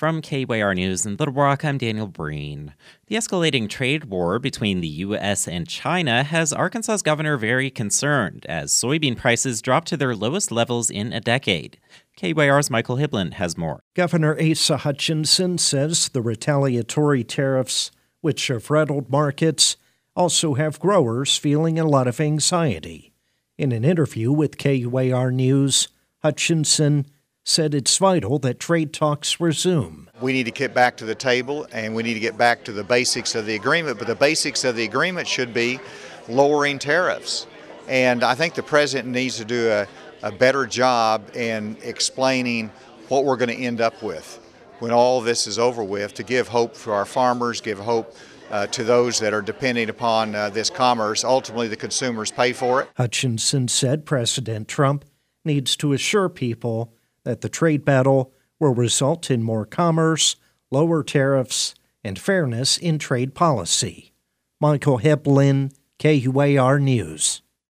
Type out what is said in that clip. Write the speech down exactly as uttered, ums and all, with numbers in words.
From K Y R News in Little Rock, I'm Daniel Breen. The escalating trade war between the U S and China has Arkansas's governor very concerned as soybean prices drop to their lowest levels in a decade. K Y R's Michael Hiblin has more. Governor Asa Hutchinson says the retaliatory tariffs, which have rattled markets, also have growers feeling a lot of anxiety. In an interview with K Y R News, Hutchinson said it's vital that trade talks resume. We need to get back to the table and we need to get back to the basics of the agreement, but the basics of the agreement should be lowering tariffs. And I think the president needs to do a, a better job in explaining what we're going to end up with when all this is over with, to give hope for our farmers, give hope uh, to those that are depending upon uh, this commerce. Ultimately, the consumers pay for it. Hutchinson said President Trump needs to assure people that the trade battle will result in more commerce, lower tariffs, and fairness in trade policy. Michael Hiblin, K Y R News.